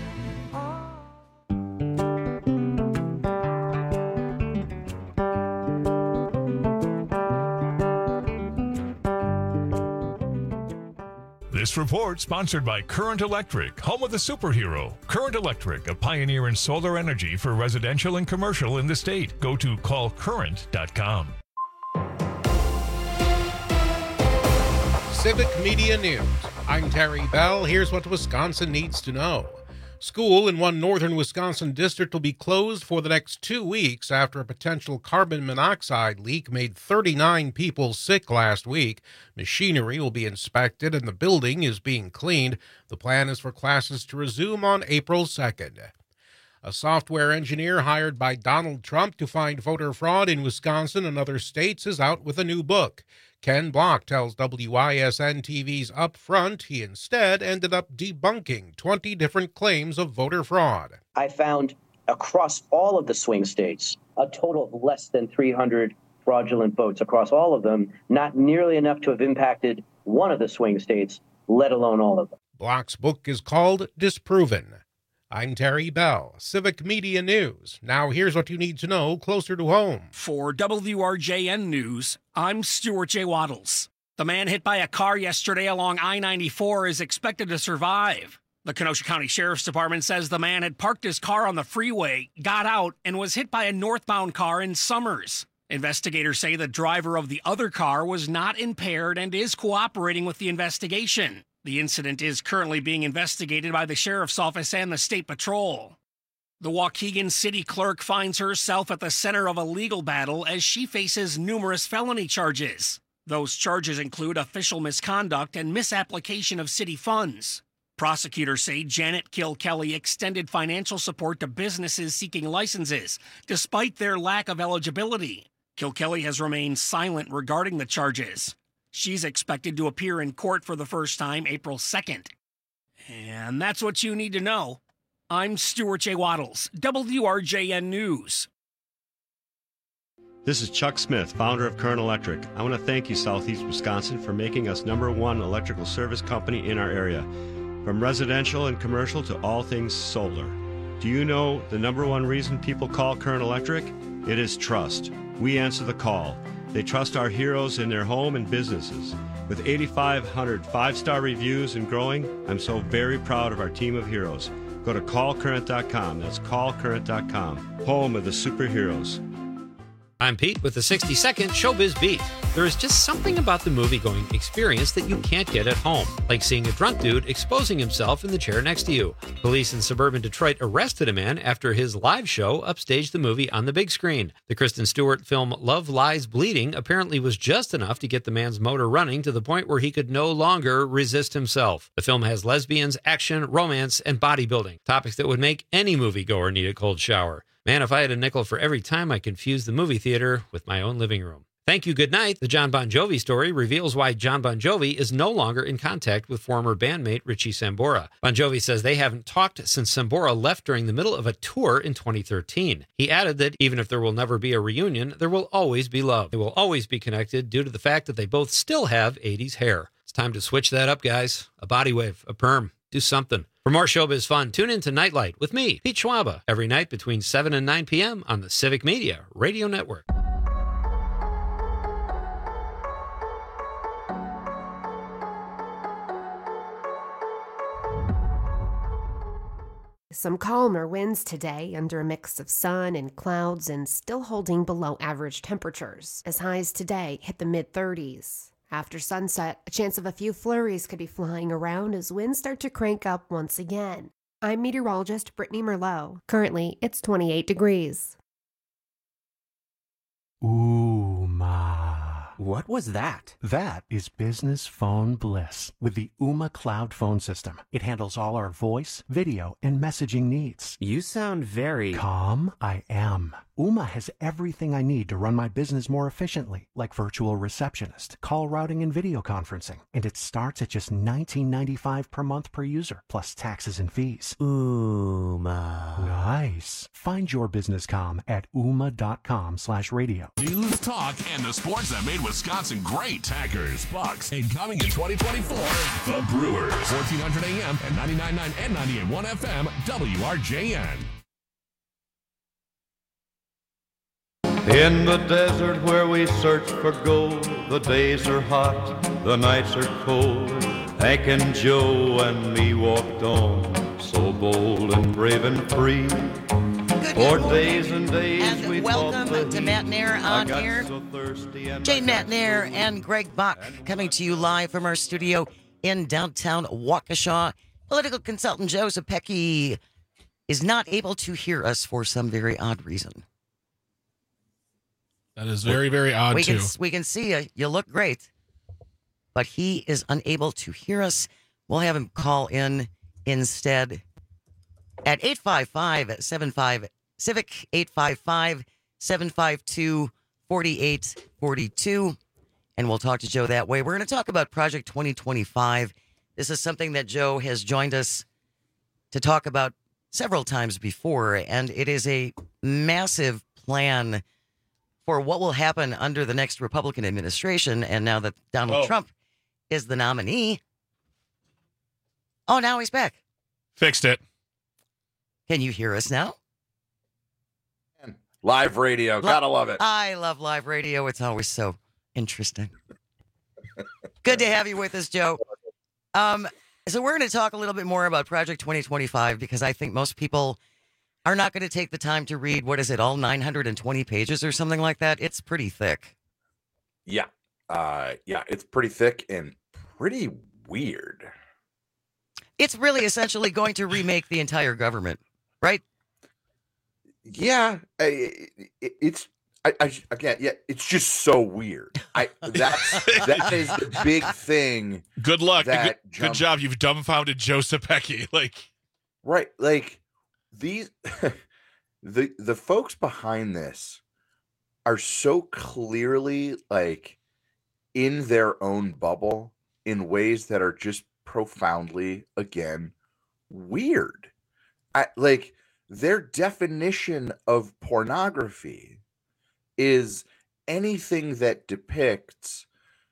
This report sponsored by Current Electric, home of the superhero. Current Electric, a pioneer in solar energy for residential and commercial in the state. Go to call current dot com. Civic Media News. I'm Terry Bell. Here's what Wisconsin needs to know. School in one northern Wisconsin district will be closed for the next two weeks after a potential carbon monoxide leak made thirty-nine people sick last week. Machinery will be inspected and the building is being cleaned. The plan is for classes to resume on April second. A software engineer hired by Donald Trump to find voter fraud in Wisconsin and other states is out with a new book. Ken Block tells W I S N T V's Up Front he instead ended up debunking twenty different claims of voter fraud. I found across all of the swing states a total of less than three hundred fraudulent votes across all of them, not nearly enough to have impacted one of the swing states, let alone all of them. Block's book is called Disproven. I'm Terry Bell, Civic Media News. Now here's what you need to know closer to home. For W R J N News, I'm Stuart J. Waddles. The man hit by a car yesterday along I ninety-four is expected to survive. The Kenosha County Sheriff's Department says the man had parked his car on the freeway, got out, and was hit by a northbound car in Summers. Investigators say the driver of the other car was not impaired and is cooperating with the investigation. The incident is currently being investigated by the Sheriff's Office and the State Patrol. The Waukegan City Clerk finds herself at the center of a legal battle as she faces numerous felony charges. Those charges include official misconduct and misapplication of city funds. Prosecutors say Janet Kilkelly extended financial support to businesses seeking licenses, despite their lack of eligibility. Kilkelly has remained silent regarding the charges. She's expected to appear in court for the first time April second. And that's what you need to know. I'm Stuart J. Waddles, W R J N News. This is Chuck Smith, founder of Current Electric. I want to thank you, Southeast Wisconsin, for making us number one electrical service company in our area. From residential and commercial to all things solar. Do you know the number one reason people call Current Electric? It is trust. We answer the call. They trust our heroes in their home and businesses. With eighty-five hundred five-star reviews and growing, I'm so very proud of our team of heroes. Go to call current dot com. That's call current dot com. Home of the superheroes. I'm Pete with the sixty second Showbiz Beat. There is just something about the movie-going experience that you can't get at home, like seeing a drunk dude exposing himself in the chair next to you. Police in suburban Detroit arrested a man after his live show upstaged the movie on the big screen. The Kristen Stewart film Love Lies Bleeding apparently was just enough to get the man's motor running to the point where he could no longer resist himself. The film has lesbians, action, romance, and bodybuilding, topics that would make any moviegoer need a cold shower. Man, if I had a nickel for every time I confused the movie theater with my own living room. Thank you, good night. The John Bon Jovi story reveals why John Bon Jovi is no longer in contact with former bandmate Richie Sambora. Bon Jovi says they haven't talked since Sambora left during the middle of a tour in twenty thirteen. He added that even if there will never be a reunion, there will always be love. They will always be connected due to the fact that they both still have eighties hair. It's time to switch that up, guys. A body wave, a perm, do something. For more showbiz fun, tune in to Nightlight with me, Pete Schwaba, every night between seven and nine p.m. on the Civic Media Radio Network. Some calmer winds today under a mix of sun and clouds and still holding below average temperatures, as highs today hit the mid thirties. After sunset, a chance of a few flurries could be flying around as winds start to crank up once again. I'm meteorologist Brittany Merlot. Currently, it's twenty-eight degrees. Ooh, ma. What was that? That is business phone bliss with the Ooma Cloud phone system. It handles all our voice, video, and messaging needs. You sound very... Calm? I am. Ooma has everything I need to run my business more efficiently, like virtual receptionist, call routing, and video conferencing. And it starts at just nineteen ninety-five per month per user, plus taxes and fees. Ooma. Nice. Find your business comm at ooma.com slash radio. News, talk, and the sports that made Wisconsin great. Packers, Bucks, and coming in twenty twenty-four, the Brewers. fourteen hundred A M and ninety-nine point nine and ninety-eight point one F M, W R J N. In the desert where we search for gold, the days are hot, the nights are cold. Hank and Joe and me walked on, so bold and brave and free. Good For days and days And we welcome fought the to Matt Nair heat. I on got air. so thirsty and Jane I Matt got Nair so and Greg Bach coming to you live from our studio in downtown Waukesha. Political consultant Joe Zepecki is not able to hear us for some very odd reason. That is very, very odd, we too. Can, we can see you. You look great. But he is unable to hear us. We'll have him call in instead at eight five five, seven five Civic, eight five five, seven five two, four eight four two. And we'll talk to Joe that way. We're going to talk about Project twenty twenty-five. This is something that Joe has joined us to talk about several times before, and it is a massive plan for what will happen under the next Republican administration. And now that Donald Oh. Trump is the nominee. Oh, now he's back. Fixed it. Can you hear us now? Live radio. Gotta love it. I love live radio. It's always so interesting. Good to have you with us, Joe. Um, so we're going to talk a little bit more about Project twenty twenty-five because I think most people are not going to take the time to read, what is it, all nine hundred twenty pages or something like that? It's pretty thick. Yeah. Uh, yeah, it's pretty thick and pretty weird. It's really essentially going to remake the entire government, right? Yeah, I- it, it's I, I again, yeah, it's just so weird. I that's that is the big thing. Good luck. Good, that good jumped- job. You've dumbfounded Joe Zepecki. Like, Right, like these the the folks behind this are so clearly like in their own bubble in ways that are just profoundly again weird. I like their definition of pornography is anything that depicts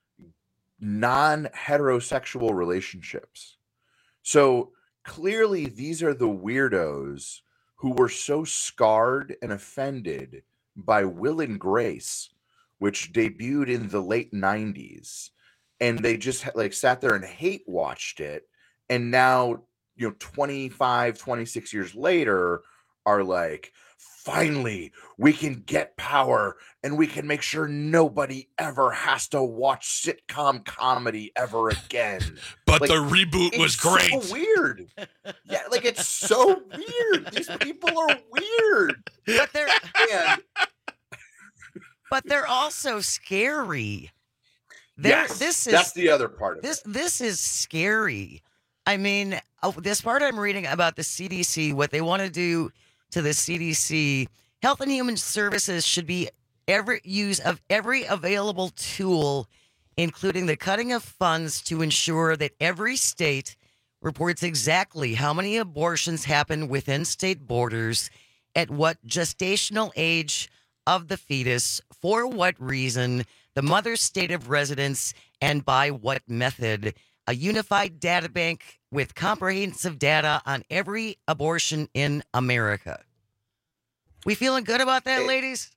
non-heterosexual relationships. So clearly these are the weirdos who were so scarred and offended by Will and Grace, which debuted in the late nineties, and they just like sat there and hate watched it, and now, you know, twenty-five, twenty-six years later are like, finally we can get power and we can make sure nobody ever has to watch sitcom comedy ever again. but Like, the reboot was it's great. so weird. Yeah, like it's so weird. These people are weird. But they're And but they're also scary. They're, yes, this is that's the other part of this it. this is scary. I mean, oh, this part I'm reading about the C D C, what they want to do to the C D C, Health and Human Services should be every use of every available tool, including the cutting of funds to ensure that every state reports exactly how many abortions happen within state borders, at what gestational age of the fetus, for what reason, the mother's state of residence, and by what method. A unified data bank with comprehensive data on every abortion in America. We feeling good about that, It- ladies?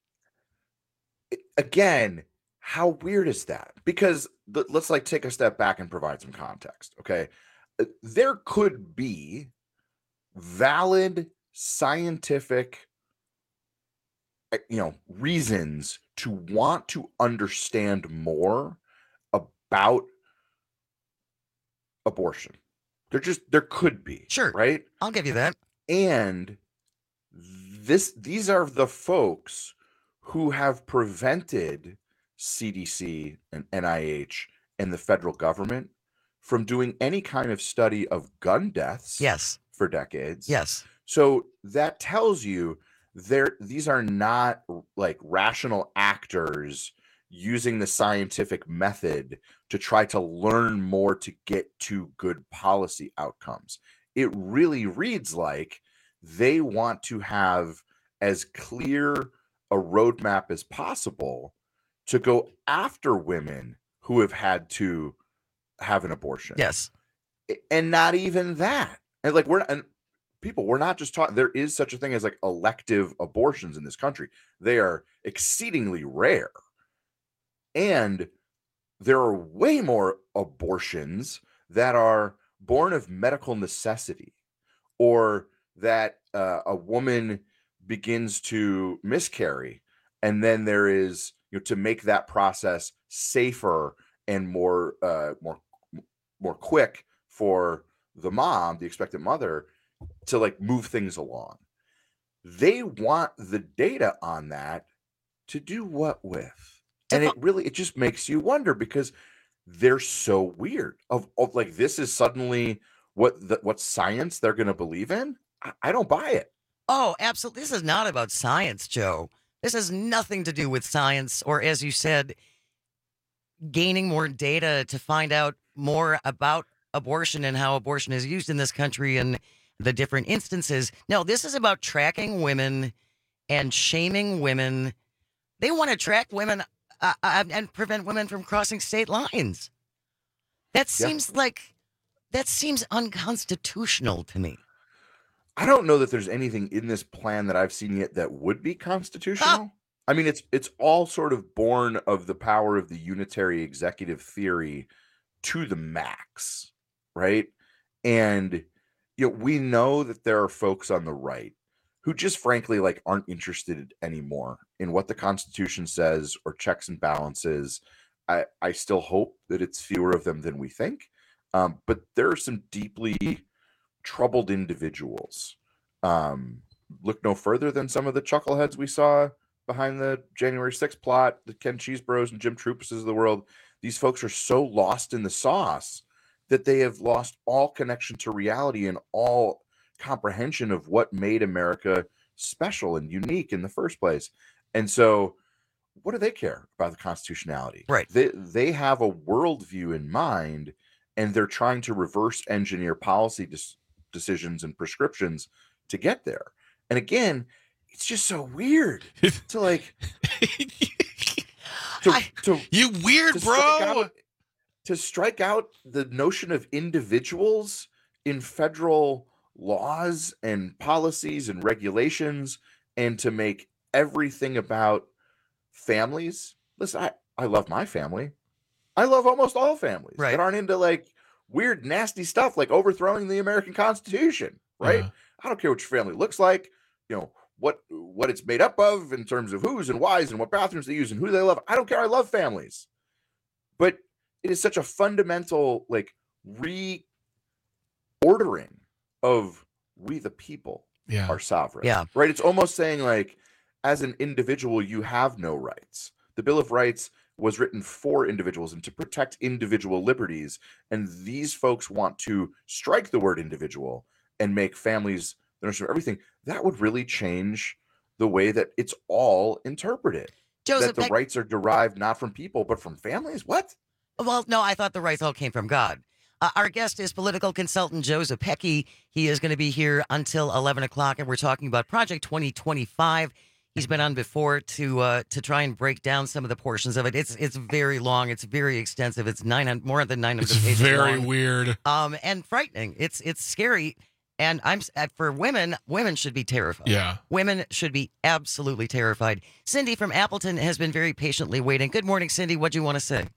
Again, how weird is that? Because th- let's like take a step back and provide some context. Okay, Uh, there could be valid scientific, uh, you know, reasons to want to understand more about abortion. There just there could be, Sure. right? I'll give you that. And this these are the folks who have prevented C D C and N I H and the federal government from doing any kind of study of gun deaths Yes. for decades. Yes. So that tells you there these are not like rational actors using the scientific method to try to learn more to get to good policy outcomes. It really reads like they want to have as clear a roadmap as possible to go after women who have had to have an abortion. Yes. And not even that. And like we're and people, we're not just talking, there is such a thing as like elective abortions in this country. They are exceedingly rare. And there are way more abortions that are born of medical necessity, or that uh, a woman begins to miscarry, and then there is, you know, to make that process safer and more uh, more more quick for the mom, the expectant mother, to like move things along. They want the data on that to do what with? And it really, it just makes you wonder, because they're so weird of, of like, this is suddenly what the, what science they're going to believe in. I, I don't buy it. Oh, absolutely. This is not about science, Joe. This has nothing to do with science, or, as you said, gaining more data to find out more about abortion and how abortion is used in this country and the different instances. No, this is about tracking women and shaming women. They want to track women uh, uh, and prevent women from crossing state lines. That seems yeah. like, that seems unconstitutional to me. I don't know that there's anything in this plan that I've seen yet that would be constitutional. Huh? I mean, it's it's all sort of born of the power of the unitary executive theory to the max, right? And you know, we know that there are folks on the right who just frankly like aren't interested anymore in what the Constitution says or checks and balances. I, I still hope that it's fewer of them than we think. Um, but there are some deeply troubled individuals. Um, look no further than some of the chuckleheads we saw behind the January sixth plot, the Ken Cheesebros and Jim Troupuses of the world. These folks are so lost in the sauce that they have lost all connection to reality and all comprehension of what made America special and unique in the first place. And so what do they care about the constitutionality? Right. They, they have a worldview in mind, and they're trying to reverse engineer policy dis- decisions and prescriptions to get there. And again, it's just so weird to like to, I, to you weird to bro strike out, to strike out the notion of individuals in federal laws and policies and regulations, and to make everything about families. Listen, I, I love my family. I love almost all families right. that aren't into like weird, nasty stuff like overthrowing the American Constitution, right? Uh-huh. I don't care what your family looks like, you know, what what it's made up of in terms of who's and whys and what bathrooms they use and who they love. I don't care. I love families. But it is such a fundamental like reordering of we the people yeah. are sovereign. Yeah. Right? It's almost saying like, as an individual, you have no rights. The Bill of Rights was written for individuals and to protect individual liberties. And these folks want to strike the word individual and make families the nurture of everything. That would really change the way that it's all interpreted. Joseph, that the I- rights are derived not from people, but from families. What? Well, no, I thought the rights all came from God. Uh, our guest is political consultant Joe Zepecki. He is going to be here until eleven o'clock, and we're talking about Project twenty twenty-five. He's been on before to uh, to try and break down some of the portions of it. It's it's very long. It's very extensive. It's nine hundred, more than nine hundred it's pages very long. weird um, and frightening. It's it's scary. And I'm for women. Women should be terrified. Yeah, women should be absolutely terrified. Cindy from Appleton has been very patiently waiting. Good morning, Cindy. What do you want to say?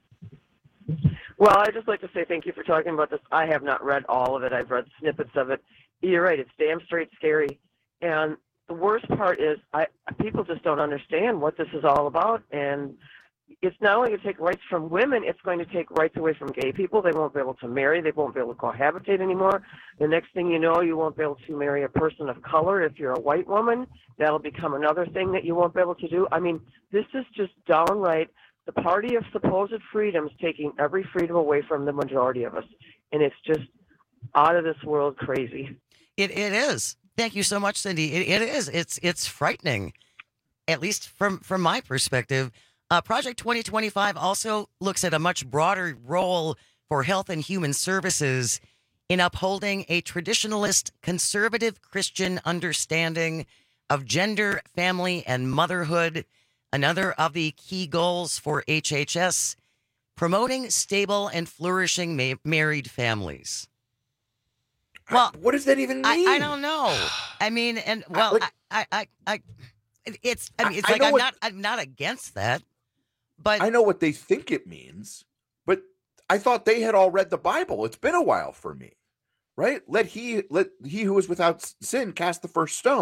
Well, I'd just like to say thank you for talking about this. I have not read all of it. I've read snippets of it. You're right. It's damn straight scary. And the worst part is I people just don't understand what this is all about. And it's not only going to take rights from women, it's going to take rights away from gay people. They won't be able to marry. They won't be able to cohabitate anymore. The next thing you know, you won't be able to marry a person of color. If you're a white woman, that'll become another thing that you won't be able to do. I mean, this is just downright the party of supposed freedoms taking every freedom away from the majority of us. And it's just out of this world crazy. It It is. Thank you so much, Cindy. It, it is. It's it's frightening, at least from, from my perspective. Uh, Project twenty twenty-five also looks at a much broader role for health and human services in upholding a traditionalist, conservative Christian understanding of gender, family, and motherhood. Another of the key goals for H H S, promoting stable and flourishing ma- married families. Well, what does that even mean? I, I don't know. I mean, and well, I, like, I, I, I, it's. I mean, it's I like I'm what, not. I'm not against that, but I know what they think it means. But I thought they had all read the Bible. It's been a while for me, right? Let he let he who is without sin cast the first stone.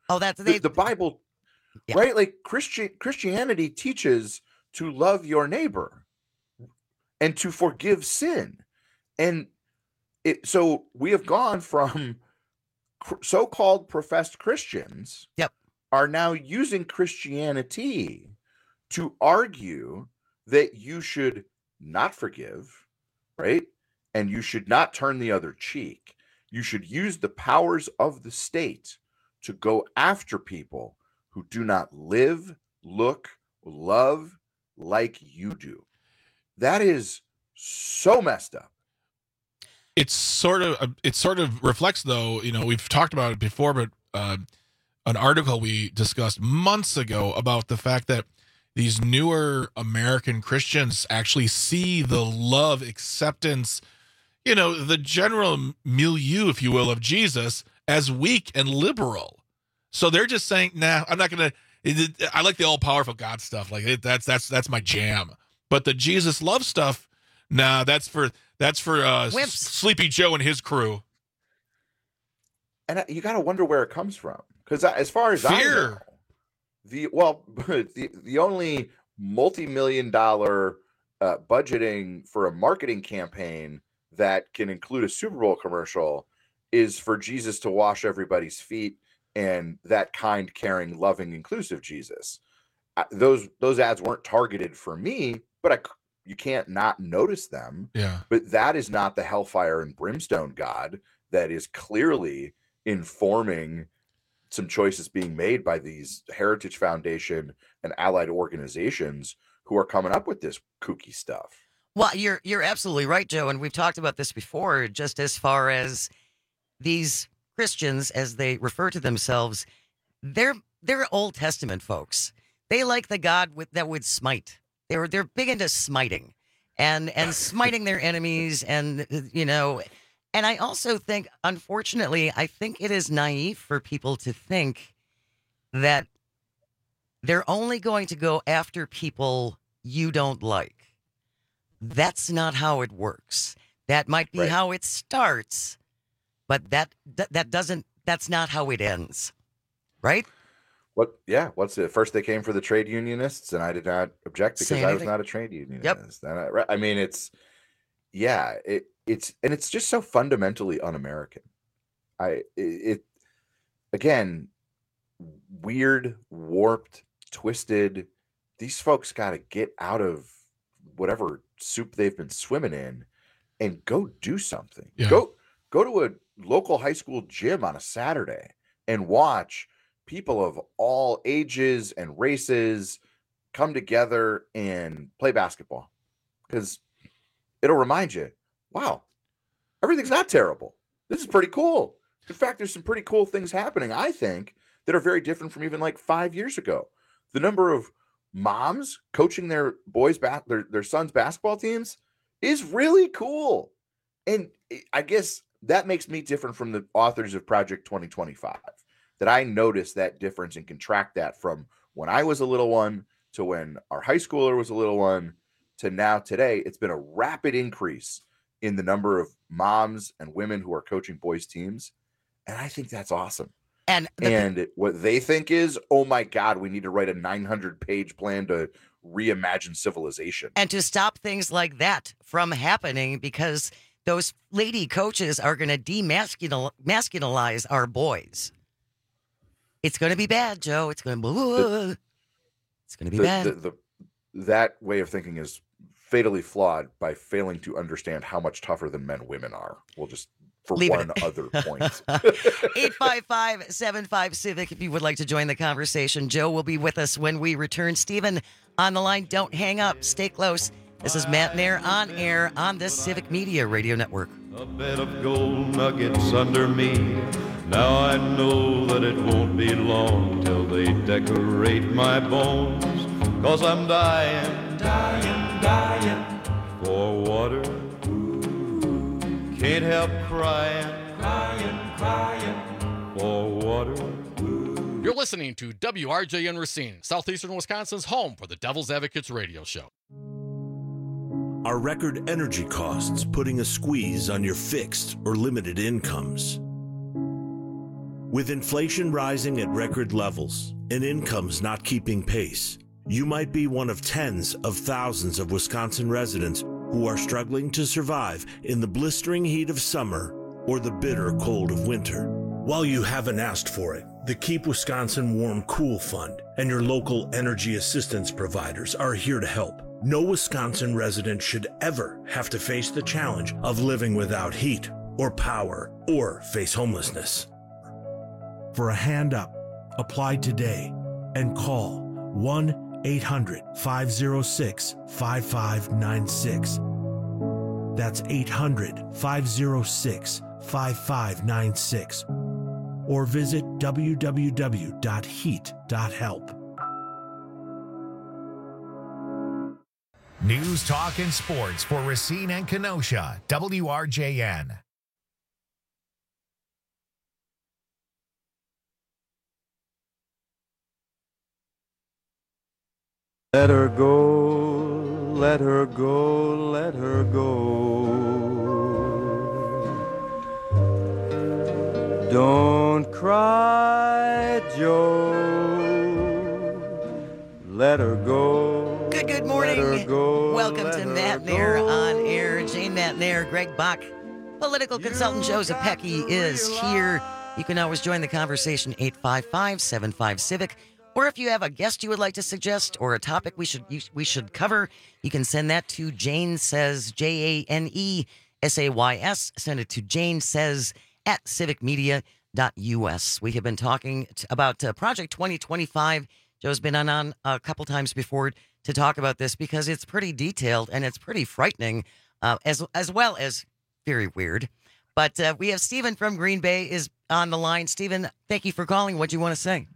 Oh, that's the, they, the Bible, yeah. right? Like Christian Christianity teaches to love your neighbor and to forgive sin. And it, so we have gone from so-called professed Christians yep. are now using Christianity to argue that you should not forgive, right? And you should not turn the other cheek. You should use the powers of the state to go after people who do not live, look, love like you do. That is so messed up. It's sort of it sort of reflects, though, you know, we've talked about it before, but uh, an article we discussed months ago about the fact that these newer American Christians actually see the love, acceptance, you know, the general milieu, if you will, of Jesus as weak and liberal. So they're just saying, nah, I'm not going to, I like the all powerful God stuff. Like it, that's, that's, that's my jam. But the Jesus love stuff, nah, that's for, that's for uh, S- Sleepy Joe and his crew. And you got to wonder where it comes from. Because as far as Fear. I know, the, well, the, the only multi-million dollar uh, budgeting for a marketing campaign that can include a Super Bowl commercial is for Jesus to wash everybody's feet, and that kind, caring, loving, inclusive Jesus. Uh, those those ads weren't targeted for me, but I, you can't not notice them. Yeah. But that is not the hellfire and brimstone God that is clearly informing some choices being made by these Heritage Foundation and allied organizations who are coming up with this kooky stuff. Well, you're you're absolutely right, Joe, and we've talked about this before, just as far as these Christians, as they refer to themselves, they're they're Old Testament folks. They like the God with, that would smite. They're they're big into smiting and and smiting their enemies, and you know, and I also think, unfortunately, I think it is naive for people to think that they're only going to go after people you don't like. That's not how it works. That might be Right. how it starts, but that, that that doesn't. That's not how it ends, right? What? Yeah. What's it? First, they came for the trade unionists, and I did not object because Say I was anything. not a trade unionist. Yep. And I, I mean, it's yeah. It it's and it's just so fundamentally un-American. I it, it again weird, warped, twisted. These folks got to get out of whatever soup they've been swimming in and go do something. Yeah. Go go to a local high school gym on a Saturday and watch people of all ages and races come together and play basketball, because it'll remind you, wow, everything's not terrible. This is pretty cool. In fact, there's some pretty cool things happening, I think, that are very different from even like five years ago. The number of moms coaching their boys back their, their sons basketball teams is really cool. And I guess that makes me different from the authors of Project twenty twenty-five, that I notice that difference and can track that from when I was a little one to when our high schooler was a little one to now today. It's been a rapid increase in the number of moms and women who are coaching boys teams. And I think that's awesome. And the, And what they think is, oh my God, we need to write a nine hundred page plan to reimagine civilization. and to stop things like that from happening, because those lady coaches are going to demasculinize our boys. It's going to be bad, Joe. It's going to it's going to be The- bad. the- the- that way of thinking is fatally flawed by failing to understand how much tougher than men women are. We'll just, for Leave it one at- other point. eight five five, seven five, Civic if you would like to join the conversation. Joe will be with us when we return. Stephen on the line. Don't hang up. Stay close. This is Matt Nair on air on the Civic Media Radio Network. A bed of gold nuggets under me. Now I know that it won't be long till they decorate my bones. Cause I'm dying, dying, dying for water. Can't help crying, crying, crying for water. You're listening to W R J N Racine, Southeastern Wisconsin's home for the Devil's Advocates radio show. Are record energy costs putting a squeeze on your fixed or limited incomes? With inflation rising at record levels and incomes not keeping pace, you might be one of tens of thousands of Wisconsin residents who are struggling to survive in the blistering heat of summer or the bitter cold of winter. While you haven't asked for it, the Keep Wisconsin Warm Cool Fund and your local energy assistance providers are here to help. No Wisconsin resident should ever have to face the challenge of living without heat or power or face homelessness. For a hand up, apply today and call one eight hundred, five oh six, five five nine six. That's eight hundred, five oh six, five five nine six. Or visit w w w dot heat dot help. News, talk, and sports for Racine and Kenosha. W R J N. Let her go, let her go, let her go. Don't cry, Joe. Let her go. Good, good morning. Let her go, Welcome let to her Matt Nair go. on air. Jane Matt Nair, Greg Bach. Political consultant Joseph Pecky is here. You can always join the conversation, eight five five, seven five, civic. Or if you have a guest you would like to suggest or a topic we should you, we should cover, you can send that to Jane Says, J A N E S A Y S. Send it to Jane Says at civic media dot U S. We have been talking t- about uh, Project twenty twenty-five. Joe's been on, on a couple times before to talk about this because it's pretty detailed and it's pretty frightening, uh, as as well as very weird. But uh, we have Stephen from Green Bay is on the line. Stephen, thank you for calling. What do you want to say?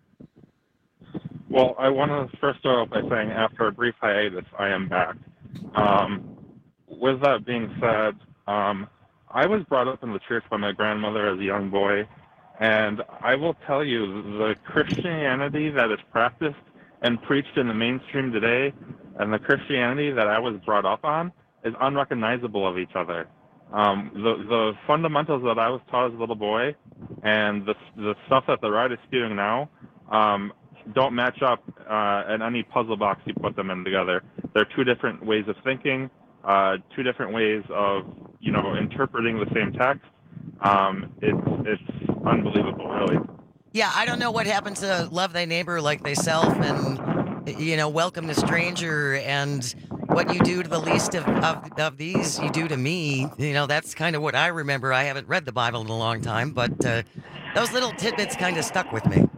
Well, I want to first start off by saying after a brief hiatus, I am back. Um, with that being said, um, I was brought up in the church by my grandmother as a young boy, and I will tell you, the Christianity that is practiced and preached in the mainstream today and the Christianity that I was brought up on is unrecognizable of each other. Um, the, the fundamentals that I was taught as a little boy and the, the stuff that the right is spewing now, um, don't match up uh, in any puzzle box you put them in together. They're two different ways of thinking, uh, two different ways of, you know, interpreting the same text. Um, it's it's unbelievable, really. Yeah, I don't know what happened to love thy neighbor like thyself and, you know, welcome the stranger and what you do to the least of, of, of these, you do to me. You know, that's kind of what I remember. I haven't read the Bible in a long time, but uh, those little tidbits kind of stuck with me.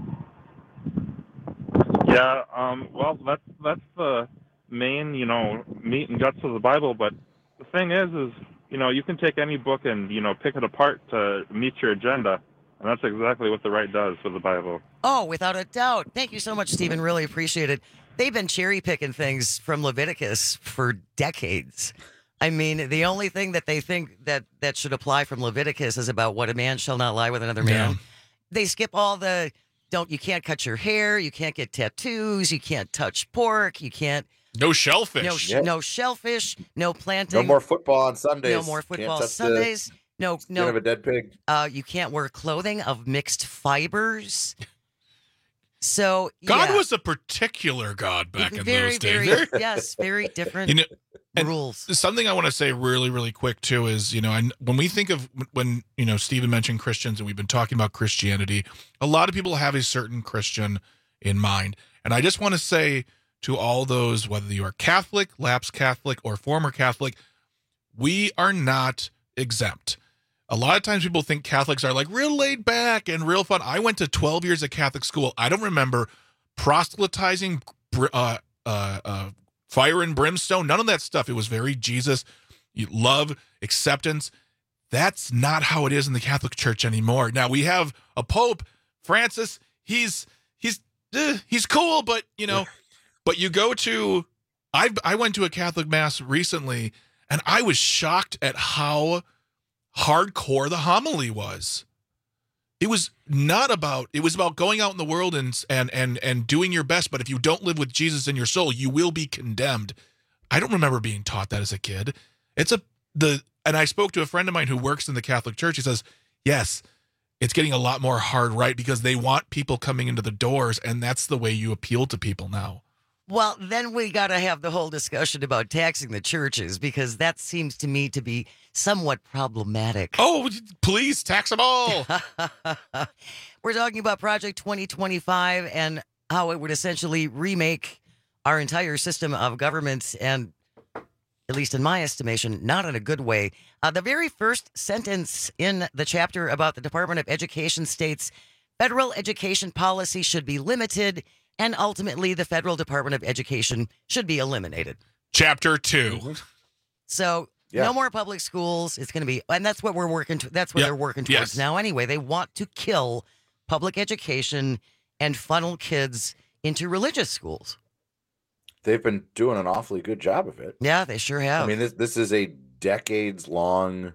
Yeah, um, well, that's that's the main, you know, meat and guts of the Bible. But the thing is, is you know, you can take any book and you know pick it apart to meet your agenda, and that's exactly what the right does with the Bible. Oh, without a doubt. Thank you so much, Stephen. Really appreciate it. They've been cherry picking things from Leviticus for decades. I mean, the only thing that they think that that should apply from Leviticus is about what a man shall not lie with another man. Yeah. They skip all the. Don't you can't cut your hair, you can't get tattoos, you can't touch pork, you can't no shellfish, no, sh- Yeah. no shellfish, no planting, No more football on Sundays. no more football Can't touch Sundays, the no skin no. of a dead pig. Uh, you can't wear clothing of mixed fibers. So God yeah. was a particular God back in very, those days. very yes, very different You know, and rules. Something I want to say really, really quick too is, you know, I, when we think of when you know Stephen mentioned Christians and we've been talking about Christianity, a lot of people have a certain Christian in mind, and I just want to say to all those, whether you are Catholic, lapsed Catholic, or former Catholic, we are not exempt. A lot of times people think Catholics are like real laid back and real fun. I went to twelve years of Catholic school. I don't remember proselytizing, uh, uh, uh, fire and brimstone, none of that stuff. It was very Jesus, love, acceptance. That's not how it is in the Catholic Church anymore. Now we have a Pope, Francis. He's he's uh, he's cool, but you know, but you go to, I I went to a Catholic mass recently, and I was shocked at how hardcore the homily was. It was not about, it was about going out in the world and and and and doing your best, but if you don't live with Jesus in your soul, you will be condemned. I don't remember being taught that as a kid. It's a the and I spoke to a friend of mine who works in the Catholic Church. He says, yes, it's getting a lot more hard right because they want people coming into the doors, and that's the way you appeal to people now. Well, then we got to have the whole discussion about taxing the churches, because that seems to me to be somewhat problematic. Oh, please tax them all. We're talking about Project twenty twenty-five and how it would essentially remake our entire system of government, and at least in my estimation, not in a good way. Uh, the very first sentence in the chapter about the Department of Education states, federal education policy should be limited, and ultimately the federal Department of Education should be eliminated. Chapter two. So Yeah. no more public schools. It's going to be, and that's what we're working to. That's what Yep. they're working towards Yes. now. Anyway, they want to kill public education and funnel kids into religious schools. They've been doing an awfully good job of it. Yeah, they sure have. I mean, this this is a decades long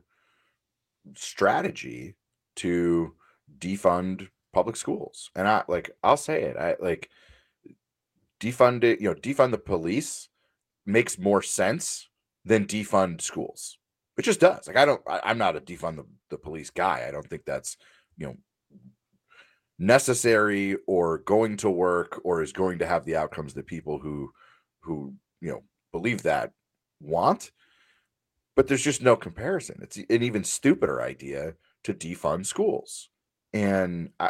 strategy to defund public schools, and I like I'll say it. I like defund it. You know, defund the police makes more sense than defund schools. It just does. Like I don't. I, I'm not a defund the, the police guy. I don't think that's you know necessary or going to work or is going to have the outcomes that people who who you know believe that want. But there's just no comparison. It's an even stupider idea to defund schools. And I,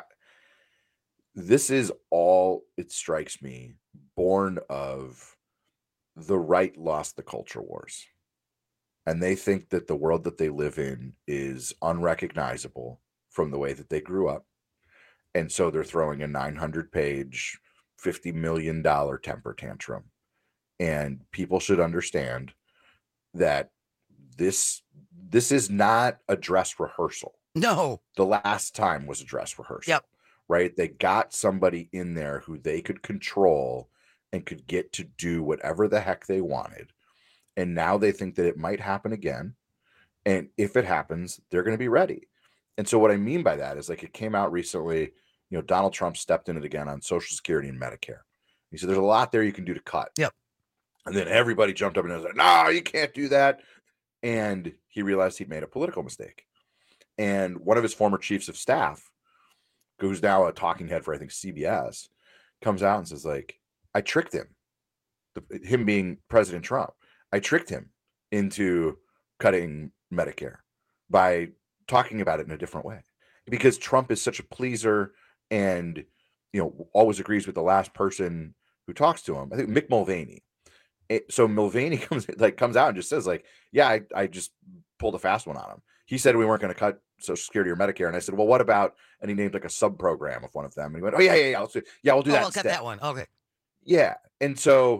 this is all, it strikes me, born of the right lost the culture wars. And they think that the world that they live in is unrecognizable from the way that they grew up. And so they're throwing a nine hundred page, fifty million dollars temper tantrum. And people should understand that this this is not a dress rehearsal. No. The last time was a dress rehearsal. Yep. Right? They got somebody in there who they could control and could get to do whatever the heck they wanted. And now they think that it might happen again. And if it happens, they're going to be ready. And so what I mean by that is, like, it came out recently, you know, Donald Trump stepped in it again on Social Security and Medicare. He said, there's a lot there you can do to cut. Yep. And then everybody jumped up and was like, no, you can't do that. And he realized he'd made a political mistake. And one of his former chiefs of staff, who's now a talking head for, I think, C B S, comes out and says, like, I tricked him. The, him being President Trump. I tricked him into cutting Medicare by talking about it in a different way. Because Trump is such a pleaser and, you know, always agrees with the last person who talks to him. I think Mick Mulvaney. It, so Mulvaney comes like comes out and just says, like, yeah, I, I just pulled a fast one on him. He said we weren't going to cut Social Security or Medicare. And I said, well, what about, and he named like a sub program of one of them. And he went, oh, yeah, yeah, yeah. Let's do, yeah, we'll do oh, that. I'll cut that one. Okay. Yeah. And so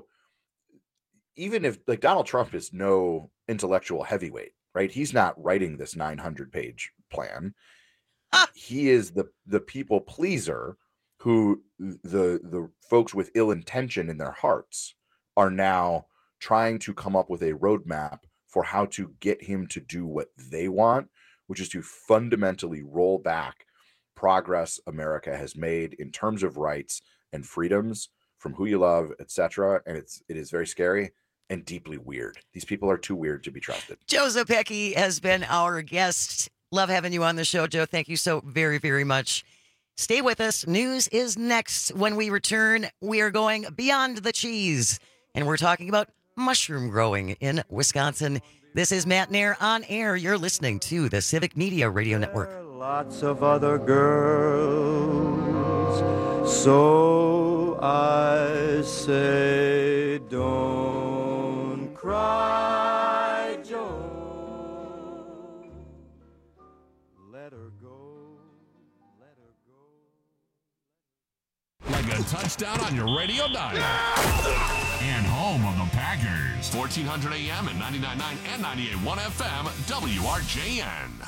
even if, like, Donald Trump is no intellectual heavyweight, right? He's not writing this nine hundred page plan. Ah. He is the the people pleaser who the the folks with ill intention in their hearts are now trying to come up with a roadmap for how to get him to do what they want, which is to fundamentally roll back progress America has made in terms of rights and freedoms from who you love, et cetera. And it's it is very scary and deeply weird. These people are too weird to be trusted. Joe Zopecki has been our guest. Love having you on the show, Joe. Thank you so very, very much. Stay with us. News is next. When we return, we are going beyond the cheese, and we're talking about mushroom growing in Wisconsin. This is Matt Nair on air. You're listening to the Civic Media Radio Network. Lots of other girls, so I say don't cry, Joe. Let her go, let her go. Like a touchdown on your radio dial. And home of the Packers. fourteen hundred A M and ninety-nine point nine and ninety-eight point one F M, W R J N.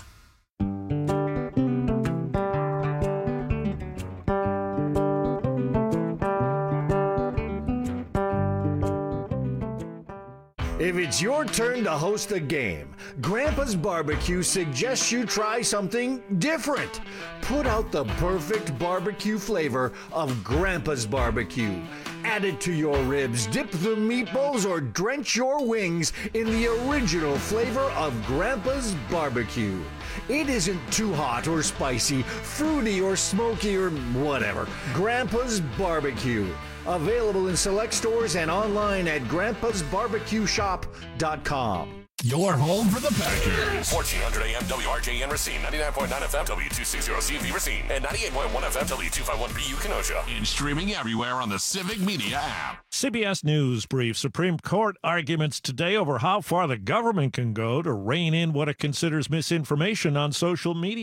If it's your turn to host a game, Grandpa's Barbecue suggests you try something different. Put out the perfect barbecue flavor of Grandpa's Barbecue. Add it to your ribs, dip the meatballs, or drench your wings in the original flavor of Grandpa's Barbecue. It isn't too hot or spicy, fruity or smoky or whatever. Grandpa's Barbecue. Available in select stores and online at grandpas barbecue shop dot com. Your home for the Packers. fourteen hundred A M W R J N Racine, ninety-nine point nine F M W two sixty C V Racine, and ninety-eight point one F M W two fifty-one B U Kenosha. And streaming everywhere on the Civic Media app. C B S News brief. Supreme Court arguments today over how far the government can go to rein in what it considers misinformation on social media.